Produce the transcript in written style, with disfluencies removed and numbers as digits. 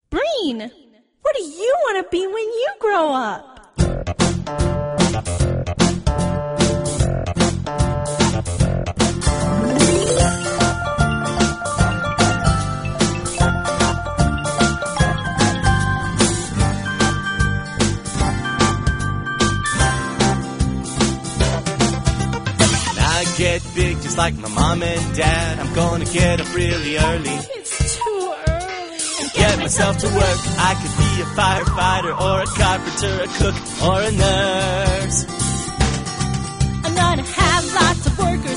Breen, what do you want to be when you grow up? Get big just like my mom and dad. I'm gonna get up really early. It's too early. And get myself to work. I could be a firefighter or a carpenter, a cook or a nurse. I'm gonna have lots of workers